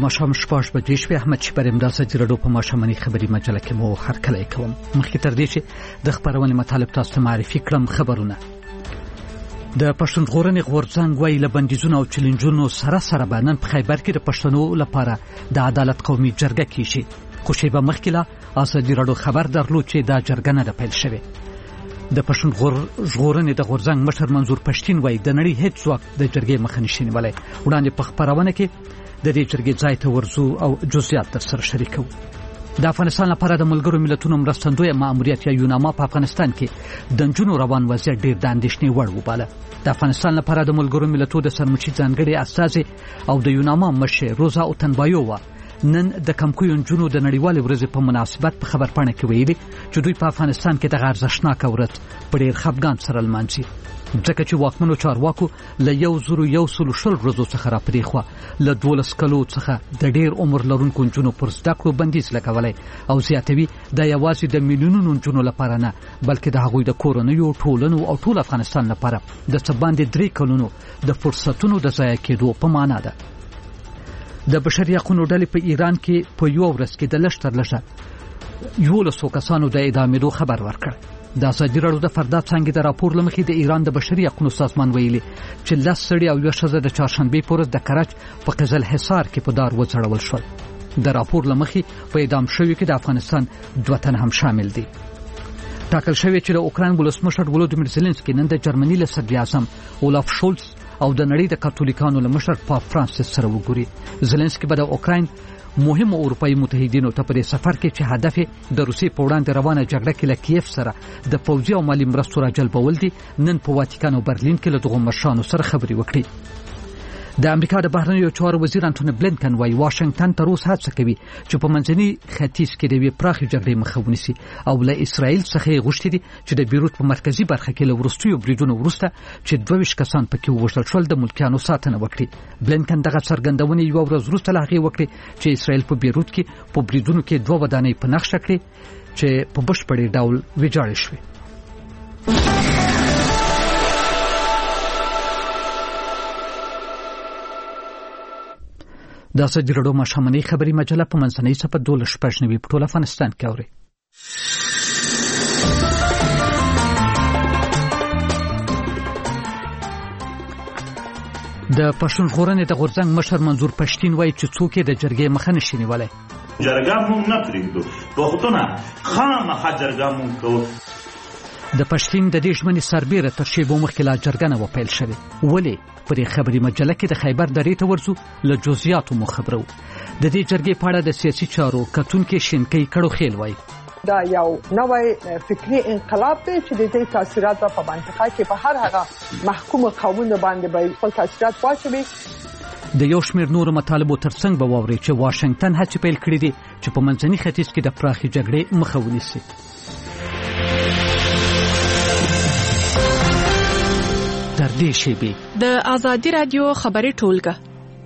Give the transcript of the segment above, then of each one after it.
ماښام 6 بجې شوې. احمد شپر امداد سجرډو په ماښامنۍ خبري مجله کې مو هرکلی کوم. مخکې تر دې چې د خبرونې مطالب تاسو ته معرفي کړم، خبرونه د پښتون ژغورنې غورځنګ وایي له بندیزونو او چیلنجونو سره به نن په خیبر کې د پښتنو لپاره د عدالت قومي جرګه کیږي. خو شیبه مخکې لا ازادي راډیو خبر درلود چې دا جرګه نه ده پیل شوې. د پښتون ژغورنې د غورځنګ مشر منظور پښتين وایي د نړۍ هیڅ ځواک د جرګې مخه نشي نیولی. وړاندې په خبرونه کې د دې جرګې ځای ته ورځو او جزئیات درسره شریکو. د افغانستان لپاره د ملګرو ملتونو مرستندوی ماموریت یا یوناما په افغانستان کې د نجونو روان وضعیت ډېر د اندېښنې وړ وباله. د افغانستان لپاره د ملګرو ملتونو د سرمشي ځانګړي استازي او د یوناما مشر روزا اوتنبایووا نن د کمکویو نجونو د نړیوالې ورځې په مناسبت په خبرپاڼه کې ویلي چې دوی په افغانستان کې د ارزښتناکه ورځ په ډېر خفګان سره لمانځي، ځکه چې واکمنو چارواکو له 1,100 ورځو څخه راپرېخوا له 12 کلو څخه د ډېر عمر لرونکو نجونو پر زده کړو بندیز لګولی او زیاتوي دا یوازې د میلیونونو نجونو لپاره نه بلکې د هغوی د کورنیو، ټولنو او ټول افغانستان لپاره د څه باندې 3 کلونو د فرصتونو د ضایع کېدو په معنا ده. د بشري حقوقو ډلې په ایران کې په یو ورځ کې د لږ تر لږه 11 کسانو د اعدامېدو خبر ورکړ. د ازادي راډیو د فردا څنګه د راپور لمخې د ایران د بشري حقوقو سازمان ویلي چې 10 سړي او 1 ښځه د چهارشنبه پر ورځ د کرج په قزل حصار کې په دار وځړول شول. د راپور لمخې په اعدام شوی کې د افغانستان 2 تن هم شامل دي. ټاکل شوی چې د اوکراین ولسمشر ولودیمیر زيلنسکي نن د جرمني له صدر اعظم اولاف شولز او د نړۍ د کاتولیکانو له مشر پاپ فرانسیس سره وګوري. زيلنسکي به د اوکراین مهمو اروپایي متحدینو ته په سفر کې چې هدف د روسیې په وړاندې روانه جګړه کې له کیف سره د پوځي او مالي مرستو راجلبول دي، نن په واتیکان او برلین کې له دغو مشرانو سره خبرې وکړي. د امریکا د بهرنیو چارو وزیر انټونی بلینکن وايي واشنگټن تر اوسه هڅه کوي چې په منځني ختیځ کې د یوې پراخې جګړې مخه ونیسي او له اسرائیل څخه غوښتي دي چې د بیروت په مرکزي برخه کې له وروستیو بریدونو وروسته چې 22 کسان پکې ووژل شول د ملکیانو ساتنه وکړي. بلینکن دغه څرګندونه یو ورځ وروسته له هغې وکړي چې اسرائیل په بیروت کې په بریدونو کې 2 ودانۍ په نښه کړې چې په بشپړ ډول ویجاړې شوې. د ازادي راډیو ماښامنۍ خبري مجله په منځنۍ صفحه 12 په ټول افغانستان کې اوري. د پښتون ژغورنې د غورځنګ مشر منظور پښتين وایي چې څوک د جرګې مخه نشي نیولی. جرګه مونږ نه پرېږدو، پښتونه خامخا جرګه مونږ کوو. د پښتين د دې ژمنې سربېره تر شیبو مخکې لا جرګه نه وه پیل شوې. ولې؟ پر خبري مجله کې د خیبر درې ته ورځو له جزئیاتو مو خبرو. د دې جرګې په اړه د سیاسي چارو کتونکو شینکۍ کړو خیل وایي دا یو نوې فکری انقلاب دی چې د دې تاثیرات په منطقه کې په هر هغه محکوم قومونو باندې به خپل تاثیرات واچوي. د یو شمېر نورو مطالبو ترڅنګ به واوري چې واشنگټن هڅې پیل کړې دي چې په منځني ختیځ کې د پراخې جګړې مخه ونیسي. در دې شیبې د ازادي راډیو خبري ټولګه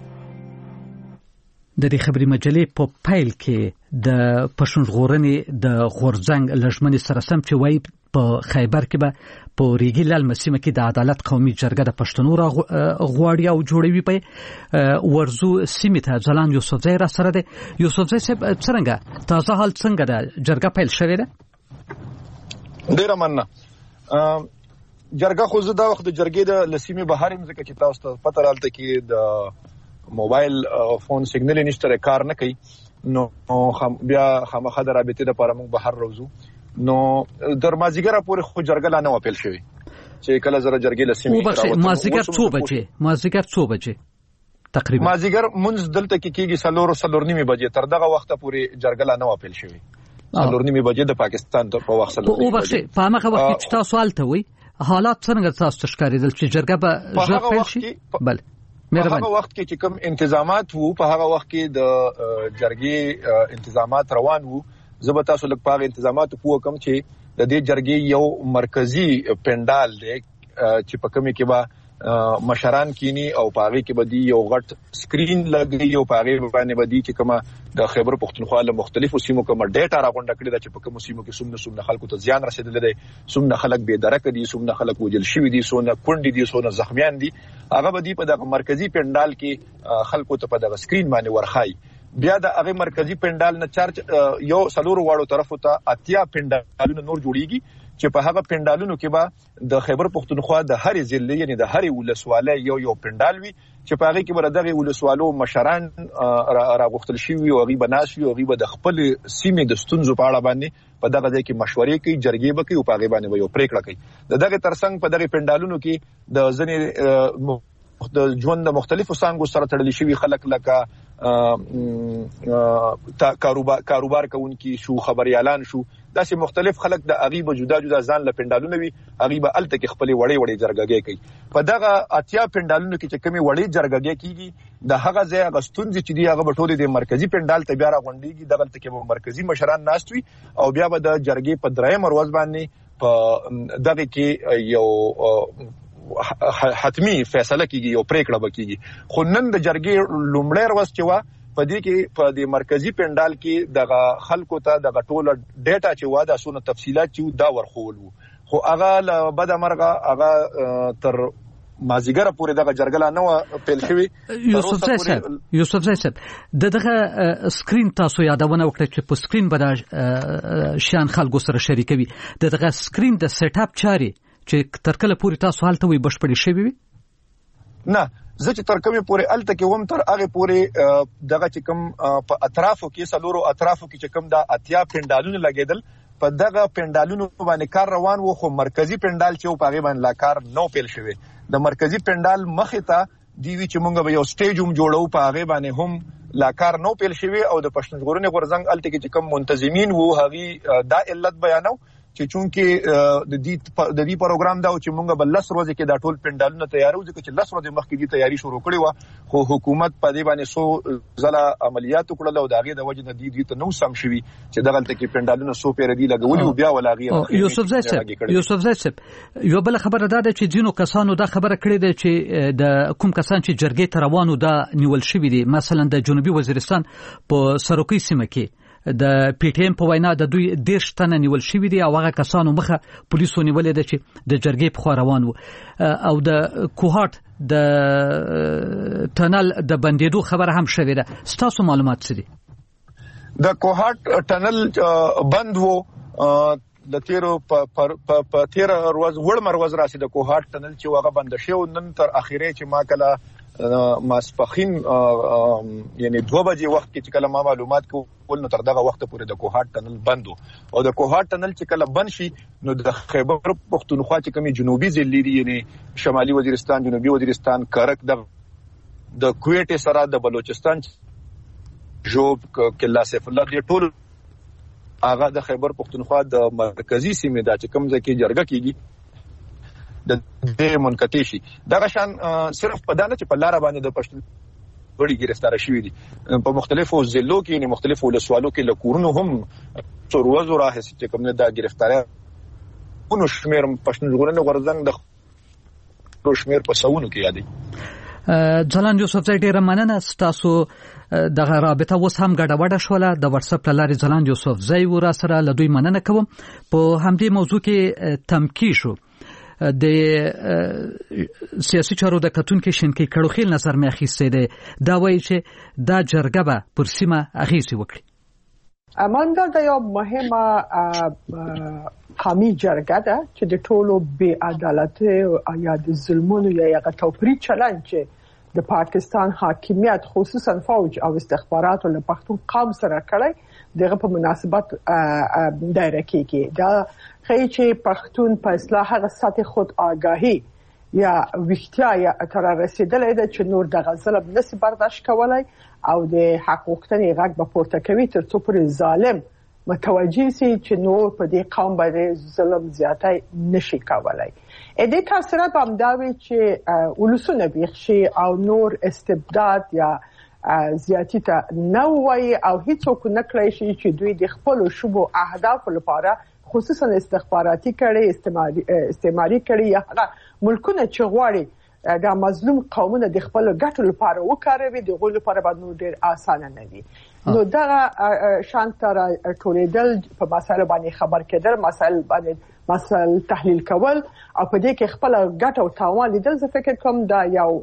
د دې خبري مجلې په پیل کې د پښتون ژغورنې د غورځنګ لژمنې سره سم چې وایي په خیبر کې به په ریګي لال مسیمه کې د عدالت قومي جرګه د پښتنو غواړي او جوړوي. په ورزو سیمه ته ځلان یوسفزی را سره ده. یوسفزی صاحب څنګه تازه حال څنګه ده؟ جرګه پیل شوې ده؟ ډیره مننه. جرګه خو زه دا وخت د جرګې د لسیمه بهر مزه کې تاسو ته پته رالته کې د موبایل فون سیګنل نشته کار نه کوي، نو بیا خامخا د رابطې لپاره موږ بهر روزو. نو در مازیګر پورې خو جرګه لا نه پیل شوی چې کله زره جرګې لسیمه مازیګر 2 بجې تقریبا مازیګر منځ دلته کې کېږي 3:30 بجې تر دغه وخت پورې جرګه لا نه پیل شوی. 3:30 بجې د پاکستان په وخت سره په هغه وخت چې تاسو حالت وي حالات څنګه تاسو ښکارېدل چې جرګه به ژر پیل شي؟ بله په هغه وخت کې چې کوم انتظامات وو په هغه وخت کې د جرګې انتظامات روان وو. زه به تاسو لږ په هغه انتظاماتو پوه کوم چې د دې جرګې یو مرکزی پندال دی چې په کومه کې به مشران کینی او پاغي کې بدی یو غټ سکرین لګي او پاغي باندې بدی چې کومه د خیبر پختونخوا له مختلفو سیمو کومه ډیټا راغونډه کړې ده چې په کومو سیمو کې څومره خلکو ته زیان رسیدلی دی، څومره خلک بې درکه دي، څومره خلک وژل شوي دي، څونه کونډې دي، څونه زخمیان دي، هغه بدی په دغه مرکزی پنډال کې خلکو ته په دغه سکرین باندې ورخای. بیا د هغه مرکزی پنډال نه چارج یو سلور واړو طرفو ته اتیا پنډالونه نور جوړیږي چې په هغه پنډالونو کې به د خیبر پختونخوا د هر ضلع یعنی د هر ولسوالۍ یو پنډال وي چې په هغه کې به دغه ولسوالو مشران راغوښتل شوي او هغه به ناس وي او هغه به د خپل سیمې د ستونزو په اړه باندې په دغه ځای کې مشورې کوي، جرګې به کوي او په هغه باندې به یو پریکړه کوي. دغه ترڅنګ په دغه پنډالونو کې د ځینې د ژوند د مختلفو څانګو سره تړلي شوي خلک لکه کاروبار کوونکي شو، خبريالان شو، داسې مختلف خلک د هغې به جدا جدا ځان له پنډالونه وي، هغې به هلته کې خپلې وړې جرګګۍ کوي. په دغه اتیا پنډالونو کې چې کومې وړې جرګګۍ کېږي د هغه ځای هغه ستونزې چې دي هغه به ټولې د مرکزي پنډال ته بیا راغونډېږي، دغلته کې به مرکزي مشران ناست وي او بیا به د جرګې په درېیمه ورځ باندې په دغه کې یو حتمی فیصله کیږي، یو پریکړه وکړي. خو نن د جرګې لومړی ورځ چې وا په دې کې په د مرکزی پنډال کې دغه خلکو ته دغه ټوله ډیټا چې وا د سونه تفصيلات چې دا ورخول وو، خو هغه بد مرغه هغه تر مازیګر پورې دغه جرګلا نه پیل شوی. یوسف زای صاحب دغه سکرین تاسو یادونه وکړه چې په سکرین به شان خلکو سره شریکوي، دغه سکرین د سیټ اپ چاري چې تر کله پورې تاسو حالته وي بشپړې شوي وي؟ نه، زه چې تر کومې پورې الته کې وم تر هغه پورې دغه چې کوم په اطرافو کې سلورو اطرافو کې چې کوم دا اتیا پنډالونه لګیدل په دغه پنډالونو باندې کار روان وو، خو مرکزی پنډال چې په هغه باندې لا کار نو پیل شوی. د مرکزی پنډال مخې ته دی وی چې مونږ به یو سټیج هم جوړو، په هغه باندې هم لا کار نو پیل شوی او د پښتون ژغورنې غورځنګ الته کې چې کوم منتظمین وو هغه دا علت بیانو چې چونکې د دې پروګرام دا چې مونږ بل 10 ورځې کې دا ټول پنډالونه تیارو، ځکه چې 10 ورځې مخکې دې تیاری شروع کړې و، خو حکومت په دې باندې سو ځله عملیات وکړل او دا غي د وجه نه دې ته نو سم شوي چې دغه تل کې پنډالونه سو پیر دی لګولي او بیا ولاغي. یوسف زای صاحب یو بل خبره ده چې ځینو کسانو دا خبره کړې ده چې د کوم کسان چې جرګې ته روانو دا نیول شوي دي، مثلا د جنوبي وزیرستان په سروکي سیمه کې د پی ټی ایم په وینا د دوی 10 تنه نیول شوي دي او هغه کسانو مخه پولیسو نیولې ده چې د جرګې په خوا روان وو، او د کوهاټ د ټنل د بندېدو خبره هم شوې ده. ستاسو معلومات څه دي؟ د کوهاټ ټنل بند وو د تیرو په 13 ورځ وړمر ورځ راسي د کوهاټ ټنل چې هغه بند شو. نن تر اخیره چې ما کله ماسپخین یعنی 2 بجې وخت کې چې کله ما معلومات کول نو تر دغه وخت پورې د کوهاټ ټنل بندو او د کوهاټ ټنل چې کله بند شي نو د خیبر پختونخوا چې کومي جنوبي ضلع دي یعنی شمالي وزیرستان، جنوبي وزیرستان، کرک، د کویټ سره د بلوچستان جوب کلا سیف الله دې ټول هغه د خیبر پختونخوا د مرکزی سیمه دا چې کوم ځکه جرګه کیږي د دې منقطع شي. دا شان صرف په دانه چې په لار باندې د پښتون وړي گرفتار شوی دي په مختلفو ضلعو کې، یعنی مختلفو ولسوالو کې لکورونو هم څوروزو راهسي چې کوم نه دا گرفتاریانو شمیر پښتون ژغورنې غورځنګ د شمیر په سوونو کې یادي. ځلان یوسف زای ډیره مننه. تاسو دغه رابطه اوس هم ګډوډه شوله د واتس اپ لارې. ځلان یوسف زای ور سره له دوی مننه کوم. په همدې موضوع کې تمکی شو د سیاسي چارو د کتونکو شینکی کړوخیل نظر مې اخیسته ده دا وایي چې دا جرګه به پر سیمه اغیزه وکړي. اماندا د یو مهمه قومي جرګه ده چې د ټولو بې عدالتۍ یا د ظلمونو یا توپیري چلند چې د پاکستان حاکمیت خصوصا فوج او استخباراتو له پښتون قوم سره کړی دغه په مناسبت دایره کېږي. دا خی چې پښتون په اصلاح هغه سطح خود آگاهی یا ویښتیا یا تر رسیدلې ده چې نور د ظلم نشي برداشت کولای او د حقوقتنې غږ به پورته کوي تر څو پر ظالم متوجه سي چې نور په دې قوم باندې ظلم زیاتی نشي کولای. دې تاثیرات هم دا وي چې ولسونه بیخشي او نور استبداد یا زیاتی ته نه وایي او هیڅوک نه کړی شي چې دوی د خپل شوبو اهداف لپاره خصوصا استخباراتي کړي استعماري کړي یا هغه ملکونه چې غواړي دا مظلوم قومونه د خپل ګټو لپاره وکاروي د غول لپاره باندې ډیر اسانه نه وي نو دا شانتر ټولیدل په مسایل باندې خبر کېدل مسایل تحلیل کول او په دې کې خپل ګټو او تاوان لیدل زه فکر کوم دا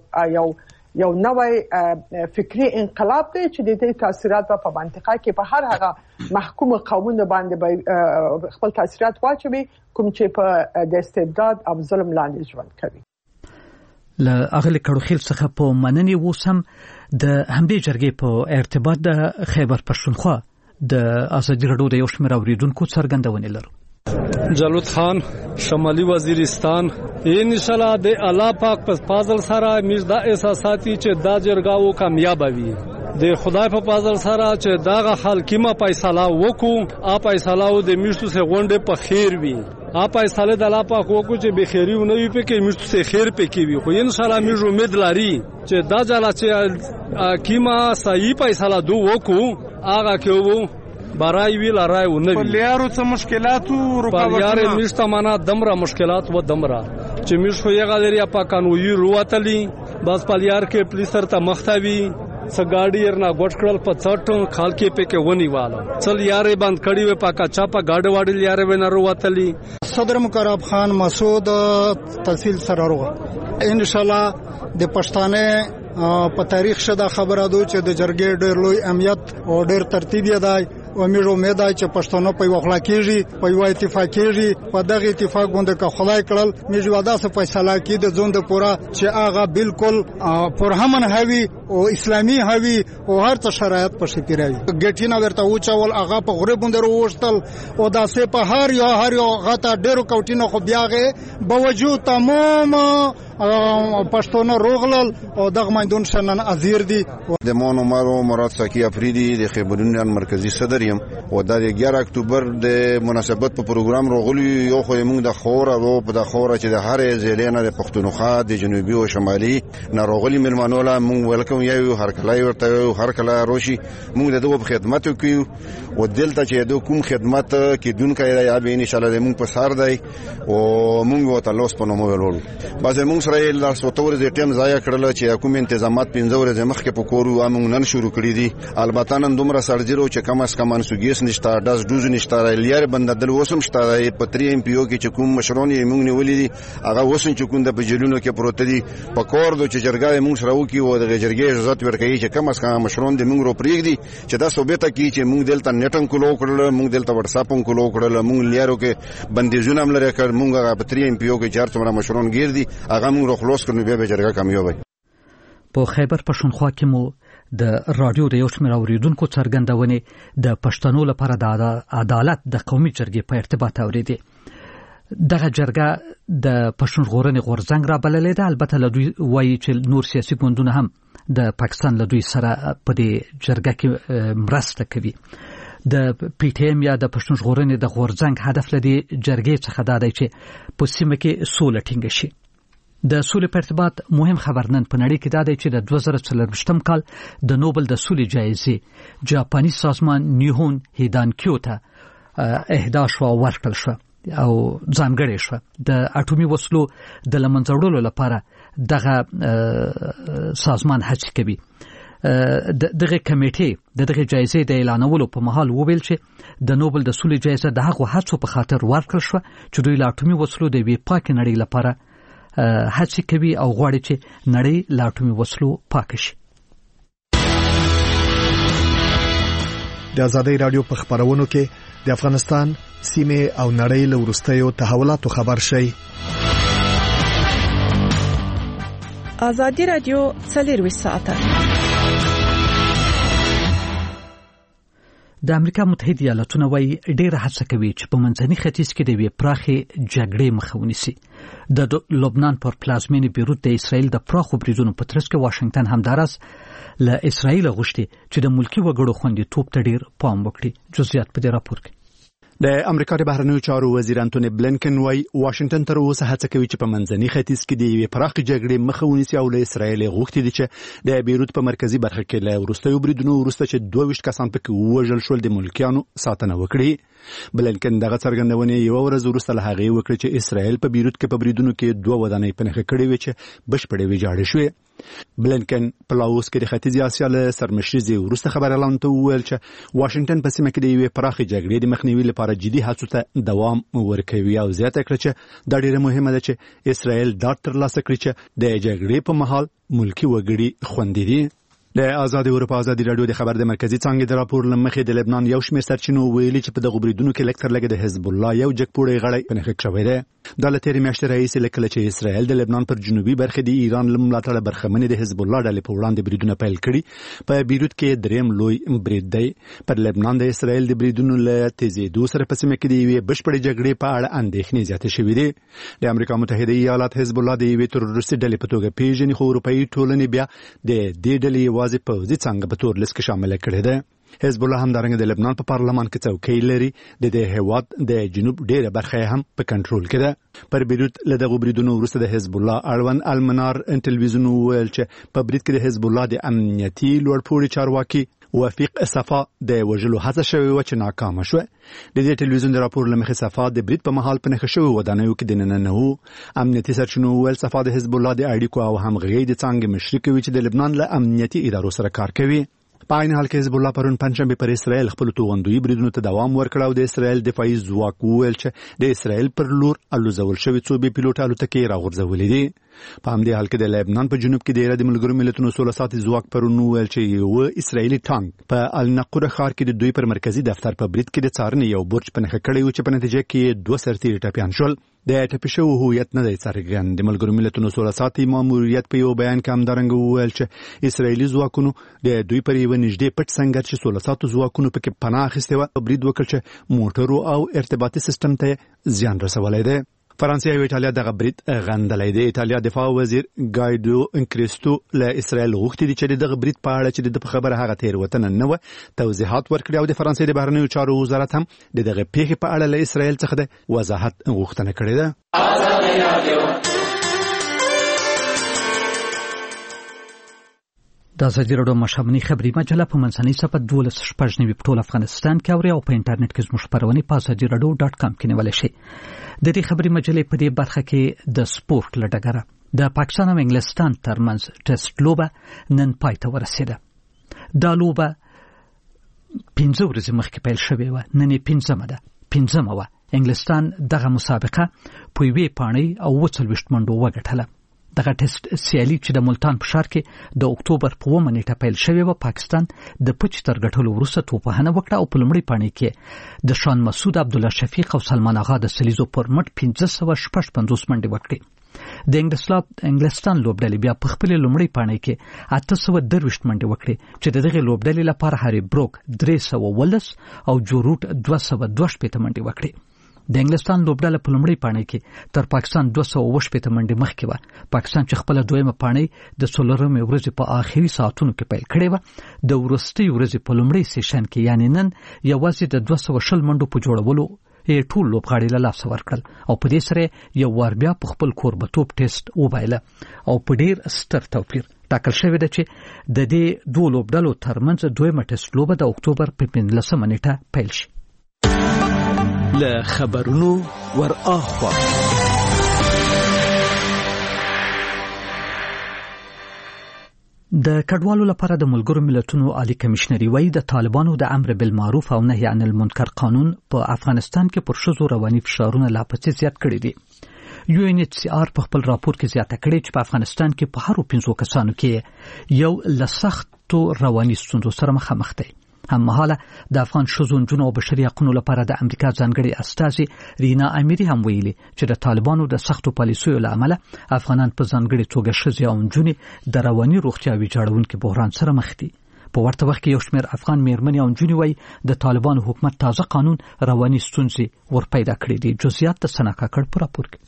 یو نوې فکری انقلاب دی چې د دې تاثیرات په منطقه کې په هر هغه محکوم قومونه باندې خپل تاثیرات واچوي کوم چې په د استبداد او ظلم لاندې ژوند کوي له اغلی کړوخیل څخه په مننې وسم د همدې جرګې په ارتباط د خیبر پښتونخوا د ازادي راډیو د یو شمېر اوریدونکو څرګندونې لرو جلوت خان شمالي وزیرستان ان شاء الله د الله پاک په فضل سره موږ د احساساتي چې دا جرګاو کامیاب وي د خدای په فضل سره چې داغه حکیمه فیصله وکړو ا فیصله د میشتو سه غونډه په خیر وي ا فیصله د الله پاک وکړو چې به خیری ونه وي په کې میشتو سه خیر په کې وي خو ان شاء الله موږ امید لري چې دا ځل چې حکیمه صحیح فیصله دوه وکړو هغه کې برای وی لارای و نوی پلیارو څه مشکلات او رکاوټونه پلیار میشته معنا دمره مشکلات و دمره چې میش خو یې غلري په قانوني رواتلی بس پلیار کې پلیسر ته مختوي سګاډي ورنا غټ کړل په څټ خال کې په کې ونی والو چل یارې بند کړي و په کچا په گاډ واډل یارې ونه رواتلی صدر مقرب خان مسعود تحصیل سره ان شاء الله د پښتانه په تاریخ شدا خبره دو چې د جرګې ډېر لوی اهمیت او ډېر ترتیب یې دی او موږ امید لرو چې پښتون په یو خلا کېږي په یو اتفاق کېږي په دغه اتفاق باندې که خدای کړل موږ واده سره فیصله کړي د ژوند پورا چې هغه بالکل پرهمن هوي او اسلامي هوي او هر څه شرایط په شپیراوي ګټینا ورته وچول هغه په غره باندې وروشتل او داسې په هر یو غته ډېرو کوټینو خو بیاغه باوجود تمام پښتون روغلل او دغه مندون شنن ازیر دي د مونو مارو مراد ساکی افریدي د خبرونیان مرکزی صدر یم او د 11 اکتوبر د مناسبت په پروګرام روغلی یو خو موږ د خوره او په د خوره چې د هر ځلینه د پښتونخوا د جنوبي او شمالي ناروغلی ملمنوله موږ ولکم یو هر کله ورته هر کله روشي موږ د دوه خدمت کوي او دلته چې د کوم خدمت کې دونکو یا به ان شاء الله موږ په سار دی او موږ وته لوس په نومو ولول بعض موږ سره لا سوتور د ټیم ضایع کړل چې کوم تنظیمات 15 ورځې مخکې په کورو موږ نن شروع کړی دي البته نن دومره سرجرو چې کم اس کم انسوګیس نشته داس دوز نشته لیار بنددل وسم شته په 3 ام پی او کې چې کوم مشرون یې موږ نیولې دي هغه وسن چې کوم د بجلونو کې پروت دي په کور د چرګای موږ سره وکي او د جرګې عزت ورکړي چې کم اس کم مشرون د موږ رو پریږدي چې دا ثابته کی چې موږ دلته نټن کولو کړل موږ دلته واتس اپ کولو کړل موږ لیارو کې بندیزونه عمل کړ موږ په 3 ام پی او کې چار څومره مشرون گیر دي هغه موږ خلاص کړو به جرګه کامیاب وي په خیبر پښتونخوا کې مو د رادیو د یو شمېر اوریدونکو څرګندونې د پښتنو لپاره د عدالت د قومي جرګې په ارتباط اوریدې دغه جرګه د پښتون ژغورنې غورځنګ را بللې ده البته له دوی وایي چې نور سیاسي ګوندونه هم د پاکستان له دوی سره په دې جرګه کې مرسته کوي د پی ټی ایم یا د پښتون ژغورنې د غورځنګ هدف لدی جرګې څخه دا دی چې په سیمه کې سوله ټینګه شي د سولې په ارتباط مهم خبر نن په نړۍ کې دا دی چې د 2024 کال د نوبل د سولې جایزې جاپاني سازمان نیهون هیدانکیو ته اهدا شو ورکړل شو او ځانګړې شو د اټومي وسلو د لمنځوړلو لپاره دغه سازمان هڅه کوي دغه کمیټې دغه جایزې د اعلانولو په محل وویل چې د نوبل د سولې جایزه د هغو هڅو په خاطر ورکړل شو چې دوی له اټومي وسلو د وی پاک نړۍ لپاره هڅه کوي او غواړي چې نړۍ له اټومي وسلو پاک شي د ازادي رادیو په خبرونو کې د افغانستان سیمه او نړۍ له ورستیو تحولاتو خبر شي ازادي رادیو 24 ساعته د امریکا متحده ایالاتونو وايي ډېر هڅه کوي چې په منځني ختیځ کې د وی پراخي جګړې مخه ونیسي د لبنان پر پلازمینې بیروت د اسرایل د پراخو بریدونو په ترڅ کې واشنگټن همدارس له اسرایل غوښتي چې د ملکی وګړو خوندیتوب ته ډېر پام وکړي جزئیات په دې راپور کې د امریکا د بهرنیو چارو وزیر انټونی بلینکن وايي واشنگټن تر اوسه هڅه کوي چې په منځني ختیځ کې د یوې پراخې جګړې مخه ونیسي او له اسرایل غوښتي دي چې د بیروت په مرکزی برخه کې له وروستیو بریدونو وروسته چې 22 کسان پکې وژل شول د ملکیانو ساتنه وکړي. بلینکن دغه څرګندونه یو ورځ وروسته له هغې وکړه چې اسرایل په بیروت کې په بریدونو کې 2 ودانۍ په نښه کړې وې چې بشپړې ویجاړې شوې. بلینکن په لاوس کې د ختیځې اسیا له سرمشري وروسته خبرلاند ته وویل چې واشنگټن په سیمه کې د یوې پراخې جګړې د مخنیوي لپاره جدي هڅو ته دوام ورکوي او زیاته کړه چې دا ډیره مهمه ده چې اسرائیل دا ترلاسه کړي چې د جګړې په مهال ملکی وګړي خوندي دي. د آزاد اروپا ازادي رادیو د خبر د مرکزی څنګه د راپور لمخې د لبنان یو شمېر سرچینو ویلي چې په دغه بریدونو کې لکتر لګي د حزب الله یو جګپوړی غړی په نښه شوی دی. د لتیری میاشتې رئیس لکه چې اسرائیل د لبنان پر جنوبي برخه د ایران لملاتړ برخمنې د حزب الله ډلې په وړاندې بریدونه پیل کړي. په بیروت کې دریم لوی برید دی. پر لبنان د اسرائیل د بریدونو له تیزېدو سره په سیمه کې د یوې بشپړې جګړې په اړه اندېښنې زیاتې شوې دي. د امریکا متحده ایالات حزب الله د یوې تروریستي ډلې په توګه پیژني خو اروپایي ټولنې بیا د دې ډلې یوازې پوځي څنګه په تور لیست کې شامل کړي ده. حزب الله هم دارنګ د لبنان په پارلمان کې څوکۍ لري. د دې هیواد د جنوب ډیره برخه هم په کنټرول کې ده. پر بیروت له دغه بریدونو وروسته د حزب الله اړوند المنار ټلویزیون ویل چې په برید کې د حزب الله د امنیتي لوړپوړي چارواکي وفیق صفا د وژلو هڅه شوې و چې ناکامه شوه. د دې ټلویزیون د راپور لمخې صفا د برید په مهال په نښه شوې ودانیو کې دننه نه وو. امنیتي سرچینو ویل صفا د حزب الله د اړیکو او همغږۍ د څانګې مشري کوي چې د لبنان له امنیتي ادارو سره کار کوي. په عین حال کې حزب الله پرون پنځشنبه پر اسرائیل خپل توغندوی بریدونو ته دوام ورکړ او د اسرائیل دفاعي ځواک ویل چې د اسرائیل پر لور الوزول شوی څو بي پیلوټ الوتکې راغورځولې دي. په همدې حال کې د لبنان په جنوب کې د ایران د ملګرو ملتونو 16 ساعتي ځواک پرون ویل چې یو اسرائیلي ټانک په النقره ښار کې د دوی پر مرکزی دفتر په برید کې د څارنې یو برج په نښه کړی و چې په نتیجه کې 2 سرتیري ټپیان شول. د ټپي شوو هویت نه دی څرګند. د ملګرو ملتونو 16 ساعتي ماموریت په یو بیان کې همدارنګه وویل چې اسرائیلي ځواکونو د دوی پر یو نږدې پټ سنگر چې 16 ساعتو ځواکونو پکې پناه اخیستې و برید وکړ چې موټرو او ارتباطي سیستم ته زیان رسولی دی. فرانسې او ایټالیا دغه برید غندلی دی. ایټالیا دفاع وزیر ګایډو انکریستو له اسرائیل غوښتي دي چې دغه برید په اړه چې د خبره هغه تېروتنه نه و توضیحات ورکړي او د فرانسې د بهرنیو چارو وزارت هم دغه پیښې په اړه له اسرائیل څخه د وضاحت غوښتنه کړې ده. د ازادي راډیو مشابهني خبري مجله په منځنۍ صفحه 12 په ټول افغانستان کې اوري او په انټرنیټ کې زموږ خبرونه په azadiradio.com کې نیول شي. د دې خبري مجلې په دې برخه کې د سپورت لډګره د پاکستان او انګلستان ترمنځ ټیسټ لوبه نن پای ته ورسېده. دا لوبه 15 ورځې مخکې پیل شوې و. نن یې 15مه وه. انګلستان دغه مسابقه په یوې پاڼۍ او 40 منډو وګټله. دغه ټیسټ سیالي چې د ملتان په ښار کې د اکتوبر په 1 نیټه پیل شوې و. پاکستان د پچ تر ګټلو وروسته توپخانه وکړه او په لومړۍ پاڼۍ کې د شان مسعود عبدالله شفیق او سلمان آغا د سلیزو پر مټ 1556 منډې وکړې. د انګلستان لوبډلې بیا په خپل لومړۍ پاڼۍ کې 823 منډې وکړې چې د دغه لوبډلې لپاره هاري بروک 319 او جو روټ 222 منډې وکړې. د انګلستان لوبډله په لومړۍ پاڼۍ کې تر پاکستان 220 منډې مخکې و. پاکستان چې خپل دویمه پاڼۍ د 16مې ورځې په آخري ساعتونو کې پیل کړې و. د وروستۍ ورځې په لومړۍ سیشن کې یعنی نن یوازې د 220 منډو په جوړولو ټول لوبغاړي له لاسه ورکړل او په دې سره یو وار بیا په خپل کوربتوب ټیسټ وبایله او په ډیر ستر توپیر ټاکل شوی دی چې د دې دوه لوبډلو ترمنځ دویمه ټیسټ لوبه د اکتوبر په 15مه نیټه پیل شي. له خبرونو ور اخوا د کډوالو لپاره د ملګرو ملتونو عالی کمشنري وایي د طالبانو د امر بالمعروف او نهي عن المنکر قانون په افغانستان کې پر ښځو رواني فشارونه لا پسې زیات کړي دي. UNHCR په خپل راپور کې زیاته کړې چې په افغانستان کې په هرو 5 کسانو کې یو له سختو رواني ستونزو سره مخامخ دی. هممهاله د افغان ښځو نجونو او بشري حقوقو لپاره د امریکا ځانګړي استازي رینا امیری هم ویلي چې د طالبانو د سختو پالیسیو له امله افغانان په ځانګړي توګه ښځې او نجونې د رواني روغتیا ویجاړونکي بحران سره مخ دي. په ورته وخت کې یو شمېر افغان میرمنې او نجونې وایي د طالبانو حکومت تازه قانون رواني ستونزې ورپیدا کړې دي. جزئیات د سنا کاکړ په راپور کې.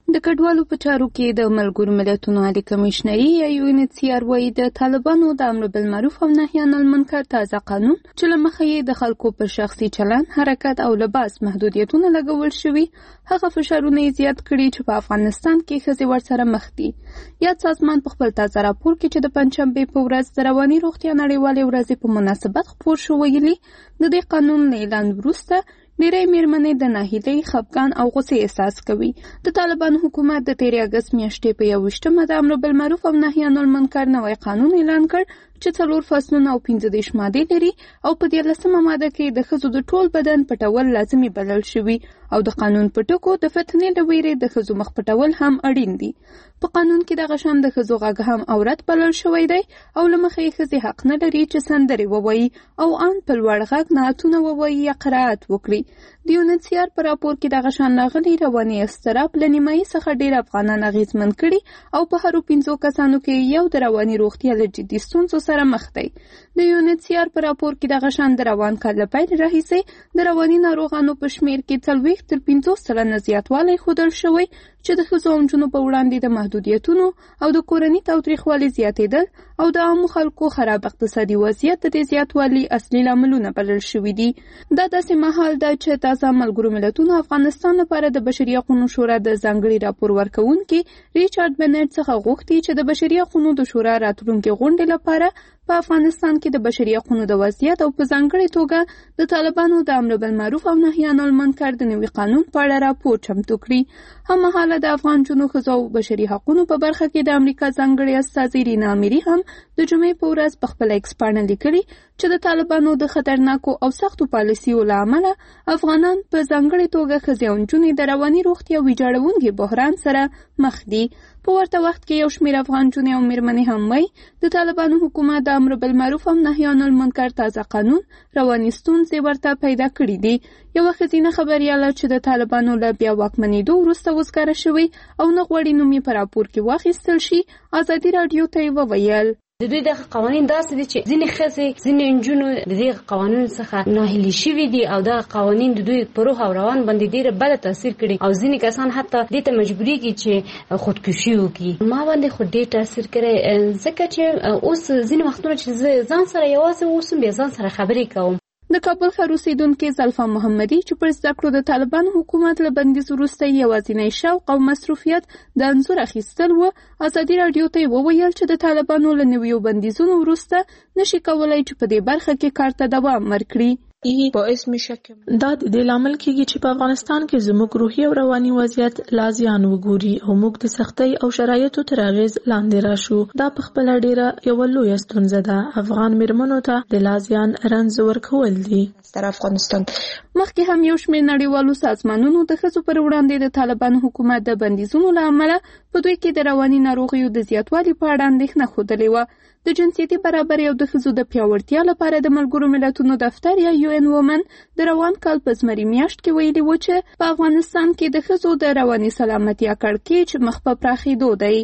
د کډوالو په چارو کې د ملګرو ملتونو عالی کمشنري یا UNHCR وايي د طالبانو د امر بالمعروف او نهي عن المنکر تازه قانون چې له مخې یې د خلکو پر شخصي چلند، حرکت او لباس محدودیتونه لګول شوي، هغه فشارونه یې زیات کړي چې په افغانستان کې ښځې ورسره مخ دي. یاد سازمان په خپل تازه راپور کې چې د پنجشنبې په ورځ د رواني روغتیا نړیوالې ورځې په مناسبت خپور شو ویلي د دې قانون له اعلان وروسته ډېری مېرمنې د ناهیلۍ، خفګان او غوسې احساس کوي. د طالبانو حکومت د 13 اګست میاشتې په 21مه د امر بالمعروف او نهي عن المنکر نوی قانون اعلان کړ چې 4 فصلونه او 15 مادې لري او په 13مه ماده کې د ښځو د ټول بدن پټول لازمي بلل شوي او د قانون په ټکو د فتنې له ویرې د ښځو مخ پټول هم اړین دي. په قانون کې دغه شان د ښځو غږ هم عورت بلل شوی دی او له مخې یې ښځې حق نه لري چې سندرې ووایي او ان په لوړ غږ نعتونه ووایي یا قرائت وکړي. د UNHCR په راپور کې دغه شان راغلي رواني اضطراب له نیمایي څخه ډېر افغانان اغېزمن کړي او په هرو 5 کسانو کې یو د رواني روغتیا له جدي ستونزو سره مخ دی. د UNHCR په راپور کې دغه شان د روان کال له پیل راهیسې د رواني ناروغانو په شمېر کې 40 تر 50% زیاتوالی ښودل شوی چې د ښځو او نجونو په وړاندې د محدودیتونو او د کورني تاوتریخوالي زیاتېدل او د عامو خلکو خراب اقتصادي وضعیت د دې زیاتوالي اصلي لاملونه بلل شوي دي. دا داسې مهال ده چې تازه ملګرو ملتونو افغانستان لپاره د بشري حقوقو شورا د ځانګړي راپور ورکوونکي ریچارډ بنټ څخه غوښتي چې د بشري حقوقو د شورا راتلونکي غونډې لپاره په افغانستان کې د بشري حقوقو د وضعیت او په ځانګړي توګه د طالبانو د امر بالمعروف او نهي عن المنکر د نوي قانون په اړه راپور چمتو کړي. هممهاله د افغان جنو ښځو او بشري حقوقو په برخه کې د امریکا ځانګړي استازي رینا امیري هم د جمعې په ورځ په خپل ایکس پاڼه لیکلي چې د طالبانو د خطرناکو او سختو پالیسیو له امله افغانان په ځانګړي توګه ښځې او نجونې د رواني روغتیا ویجاړونکي بحران سره مخ دي. په ورته وخت کې یو شمېر افغان نجونې او مېرمنې هم وایي د طالبانو حکومت د امر بالمعروف او نهي عن المنکر تازه قانون رواني ستونزې ورته پیدا کړي دي. یوه ښځینه خبریاله چې د طالبانو له بیا واکمنېدو وروسته وزګاره شوې او نه غواړي نوم یې په راپور کې واخیستل شي، ازادي راډیو ته یې وویل د دوی دغه قوانین داسې دي چې ځینې ښځې ځینې نجونو د دې قوانینو څخه ناهیلي شوي دي او دغه قوانین د دوی په روح او روان باندې ډېره بده تاثیر کړي او ځینې کسان حتی دې ته مجبورېږي چې خودکشي وکړي. ما باندې خو ډېر تاثیر کړی ځکه چې اوس ځینې وختونه چې زه ځان سره یوازې اوسم بیا ځان سره خبرې کوم. د کابل ښار اوسیدونکې زلفا محمدي چې پر زده کړو د طالبانو حکومت له بندیز وروسته یوازینی شوق او مصروفیت د انځور اخیستل و، ازادي راډیو ته وویل چې د طالبانو له نویو بندیزونو وروسته نشي کولای چې په دې برخه کې کار ته دوام ورکړي. باعث میشه که دا د دې لامل کېږي چې په افغانستان کې زموږ روحي او رواني وضعیت لا زیان وګوري او موږ د سختۍ او شرایطو تر اغېز لاندې راشو. دا په خپله ډېره یوه لویه ستونزه ده. افغان مېرمنو ته د لا زیان رنځ ورکول دي. افغانستان مخکې هم یو شمېر نړیوالو سازمانونو د ښځو پر وړاندې د طالبانو حکومت د بندیزونو له امله په دوی کې د رواني ناروغیو د زیاتوالي په اړه اندېښنه ښودلې وه. د جنسیتي برابرۍ او د ښځو د پیاوړتیا لپاره د ملګرو ملتونو دفتر یا UN Women د روان کال په زمري میاشت کې ویلي و چې په افغانستان کې د ښځو د رواني سلامتیا کړکېچ مخ په پراخېدو دی.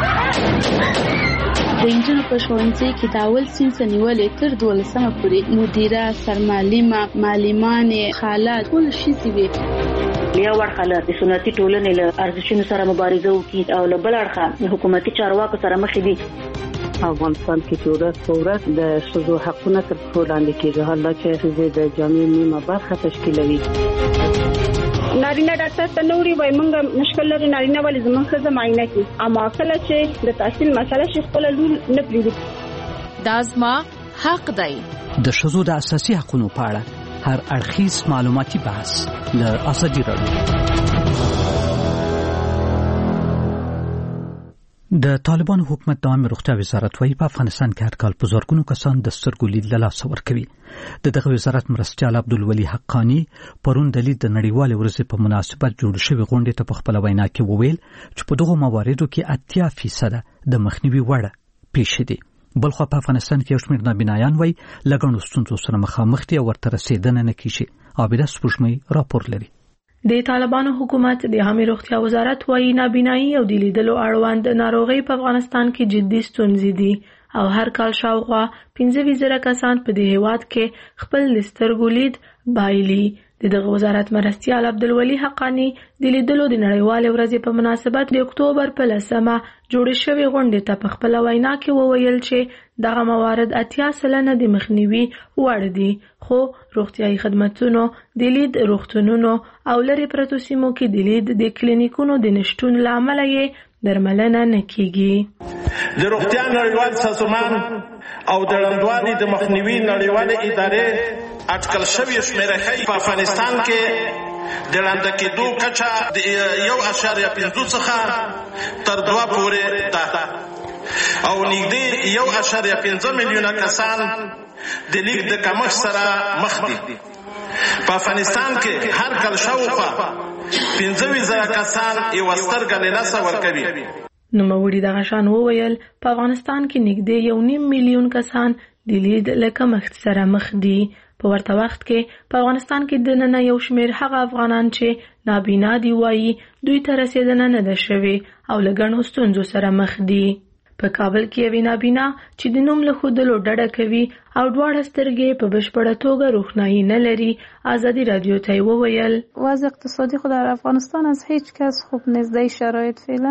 د انجونو په ښوونځي کې د اول صنف نیولې تر 12مه پورې مدیره، سرمعلمه، معلمانې، خاله ټول ښځې وې. یو اړخه له سنتي ټولنې له ارزښتونو سره مبارزه وکړي او له بل اړخه حکومتي چارواکو سره مخ دي. افغانستان کې چې ورځ په ورځ د ښځو حقونه تر پښو لاندې کېږي، حالا چې ښځې د جامعې نیمه برخه تشکیلوي. نارینه ډاکټر ته نوري وای مونږ مشکل لري نارینه ولې زموږ ښځه معاینه کوي، اما کله چې د تحصیل مسله شي خپل لور نه پریږدي. دا زما حق دی. د ښځو د اساسي حقوقو په اړه هر اړخیز معلوماتي بحث له ازادي راډیو. د طالبانو حکومت د عامه روغتیا وزارت وايي په افغانستان کې هر کال په زرګونو کسان د سترګو لید له لاسه ورکوي. دغه وزارت مرستیال عبدالولي حقانی پرون د لید د نړیوالې ورځې په مناسبت جوړ شوې غونډې ته په خپله وینا کې وویل چې په دغو مواردو کې 80% د مخنیوي وړ پیښې دي. بلخو په افغانستان کې یو شمېر نابینایان وايي له ګڼو ستونزو سره مخامخ دي او ورته رسېدنه نه کېږي. عابده سپوږمۍ راپور لري. د طالبانو حکومت د عامه روغتیا وزارت وايي نابینایی او د لیدلو اړوند ناروغي په افغانستان کې جدي ستونزې دي او هر کال شاوخوا 15,000 کسان په دې هیواد کې خپل سترګو لید بایلي. دغه وزارت مرستیال عبدالولي حقانی د لیدلو د نړیوالې ورځې په مناسبت د اکتوبر په 10مه جوړې شوې غونډې ته په خپله وینا کې وویل چې دغه موارد 80% د مخنیوي وړ دي، خو روغتیايي خدمتونو د لید روغتونونو او لرې پرتو سیمو کې د لید د کلینیکونو د نشتون له امله یې درملنه نه کیږي. د روغتیا نړیوال سازمان او د ړندوالي د مخنیوي نړیوالې ادارې اټکل شوې شمیره ښیي په افغانستان کې د ړنده کېدو کچه د 1.5 څخه تر 2 پورې ده او نږدې 1.5 میلیونه کسان د لیک د کمښت سره مخ دي. په افغانستان کې هر کال شاوخوا 15,000 کسان یوه سترګه له لاسه ورکوي. نوموړي دغه شان وویل په افغانستان کې نږدې 1.5 میلیون کسان د لید له کمښت سره مخ دي. په ورته وخت کې په افغانستان کې دننه یو شمېر هغه افغانان چې نابینا دي وایي دوی ته رسېدنه نه ده شوې او له ګڼو ستونزو سره مخ دي. په کابل کې یوې نابینا چې د نوم له ښودلو ډډه کوي او دواړه سترګې په بشپړه توګه روښنایي نه لري، ازادي رادیو ته یې وویل وضع اقتصادی خود در افغانستان از هیچ کس خوب نیست. در شرایط فعلا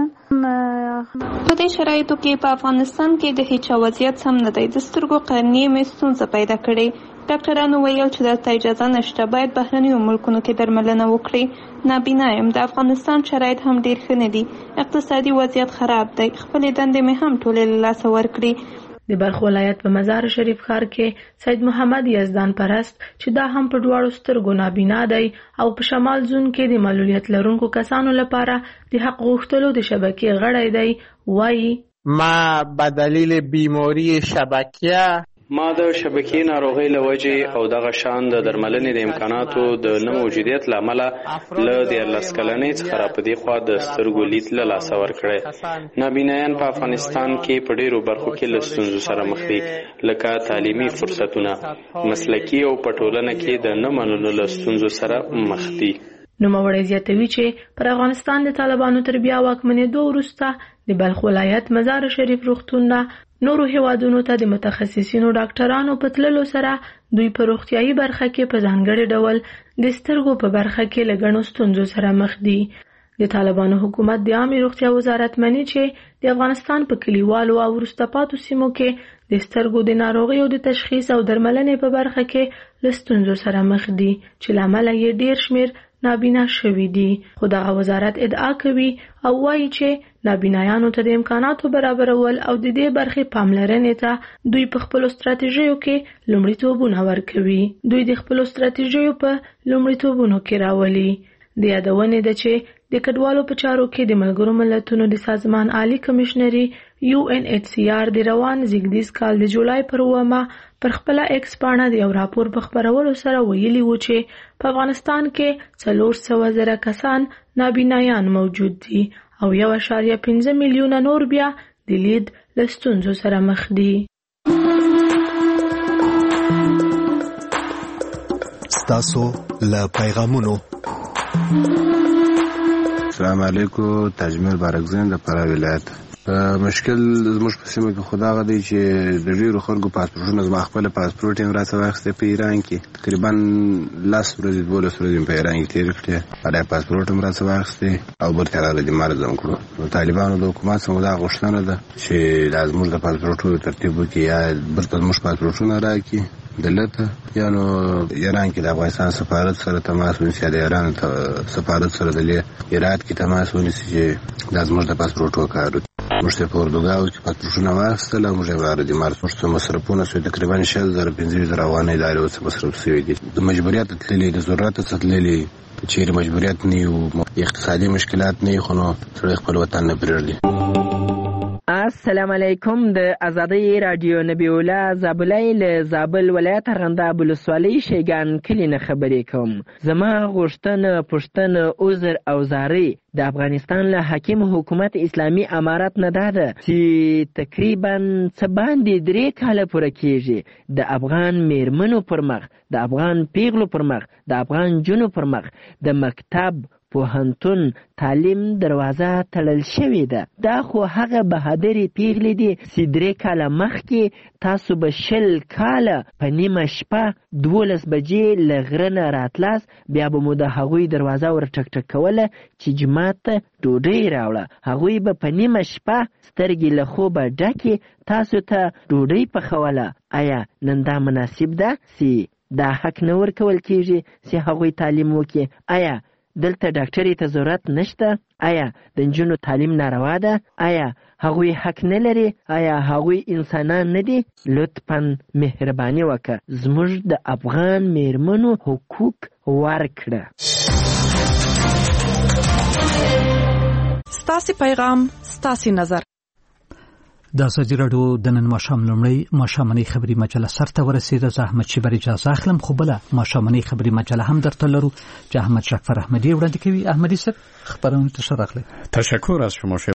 په دې شرایطو کې په افغانستان کې د هیچا وضعیت سم نه دی. د سترګو قرنیې مې ستونزه پیدا کړې. ډاکټرانو ویل چې دلته اجازه نشته، باید بهرنیو ملکونو کې درملنه وکړي. نابینا یم، د افغانستان شرایط هم ډیر ښه نه دي، اقتصادي وضعیت خراب دی، خپلې دندې مې هم ټولې له لاسه ورکړي. د بلخ ولایت په مزار شریف ښار کې سید محمد یزدان پرست چې دا هم په دواړو سترګو نابینا دی او په شمال زون کې د معلولیت لرونکو کسانو لپاره د حق غوښتلو د شبکې غړی دی، وایي ما به دلیل بیماری شبکیه ما د شبکې ناروغۍ له وجې او دغه شان د درملنې د امکاناتو د نه موجودیت له امله له 14 کلنۍ څخه راپدې خوا د سترګو لید له لاسه ورکړی. نابینایان په افغانستان کې په ډېرو برخو کې له ستونزو سره مخ دي، لکه تعلیمي فرصتونه، مسلکي او په ټولنه کې د نه منلو له ستونزو سره مخ دي. نوموړی زیاتوي چې پر افغانستان د طالبانو تر بیا واکمنېدو وروسته د بلخ ولایت مزار شریف روغتون نورو هیوادونو ته د متخصصینو ډاکټرانو په تللو سره دوی په روغتیايي برخه کې په ځانګړي ډول د سترګو په برخه کې له ګڼو ستونزو سره مخ دي. د طالبانو حکومت د عامې روغتیا وزارت مني چې د افغانستان په کلیوالو او وروسته پاتو سیمو کې د سترګو د ناروغیو د تشخیص او درملنې په برخه کې له ستونزو سره مخ دي چې له امله یې ډیر شمېر نابینا شوي دي. خو دغه وزارت ادعا کوي او وایي چې نابینایانو ته د امکاناتو برابرول او د دې برخې پاملرنې ته دوی په خپلو ستراتیژیو کې لومړیتوبونه ورکوي. دوی د خپلو ستراتیژیو په لومړیتوبونو کې راولي. د یادونې ده چې د کډوالو په چارو کې د ملګرو ملتونو د سازمان عالی کمشنري UNHCR د روان زیږدیز کال د جولای پر 9 پر خپل ایکس پاڼه د یو راپور په خپرولو سره ویلي و چې په افغانستان کې 400,000 کسان نابینایان موجود دي او 1.5 میلیونه نور بیا د لید له ستونزو سره مخ دي. ستاسو له پیغامونو السلام علیکم. تاجمیر بارکزین د فراه ولایت. مشکل زموږ په سیمه کې خدا غدي چې د ډیرو خلکو پاسپورټونه زما خپل پاسپورټ یې راته واخیسته په ایران کې تقریبا 10 ورځې 12 ورځې په ایران کې تیر کړې، هغه پاسپورټ هم راته واخیسته او برته را د مرزم کړو. نو طالبانو د حکومت څخه دا غوښتنه ده چې لازم د پاسپورټونو ترتیب وکړي یا برته موږ پاسپورټونه راکړي دلته یا نو ایران کې د افغانستان سفارت سره تماس ونیسي، د ایران سفارت سره د ایران کې تماس ونیسي چې لازم د پاسپورټ وکړو. موږ ته په اردوګاو کې پاسپورټونه واخیستل او موږ یې واره د مارس موږ ته مصرفونه شوي تقریبا 6,000-15,000 افغانۍ ادارې اوس مصرف شوي دي. د مجبوریت تللي د ضرورت څخه تللي چیرې مجبوریت نه یو اقتصادي مشکلات نه خو نو سړی خپل وطن نه پرېږدي. السلام علیکم. د ازادۍ رادیو نبی الله زابلای له زابل ولایت ارغنداب ولسوالۍ شیګان کلی نه خبرې کوم. زما غوښتنه پوښتنه عذر او زاری د افغانستان له حاکم حکومت اسلامي امارت نه ده چې تقریبا څه باندې 3 کاله پوره کېږي د افغان میرمنو پر مخ، د افغان پیغلو پر مخ، د افغان جنو پر مخ د مکتب پوهنتون تعلیم دروازه تړل شوې ده. دا خو هغه بهادرې پیغلې دي چې 3 کاله مخکې تاسو به 20 کاله په نیمه شپه 12 بجې له غره نه راتلاس، بیا به مو د هغوی دروازه ور ټک ټک کوله چې جماعت ته ډوډۍ راوړه. هغوی به په نیمه شپه سترګې له خوبه ډکې تاسو ته ډوډۍ پخوله. آیا نن دا مناسب ده چې دا حق نه ورکول کیږي چې هغوی تعلیم وکړي؟ آیا دلته ډاکټري ته ضرورت نشته؟ آیا د نجونو تعلیم ناروا ده؟ آیا هغوی حق نه لري؟ آیا هغوی انسانان نه دي؟ لطفاً مهرباني وکړه زموږ د افغان میرمنو حقوق ورکړه. ستاسې پیغام ستاسې نظر. د ازادي راډیو د نن ماښام لومړی ماښامنۍ خبري مجله سرته ورسېده. زه احمد شیبر اجازه اخلم، خو بله ماښامنۍ خبري مجله هم درته لرو چې احمد شکفر احمدی وړاندې کوي. احمدی صاحب خبرونه ته ښه راغلی. تشکر از شما.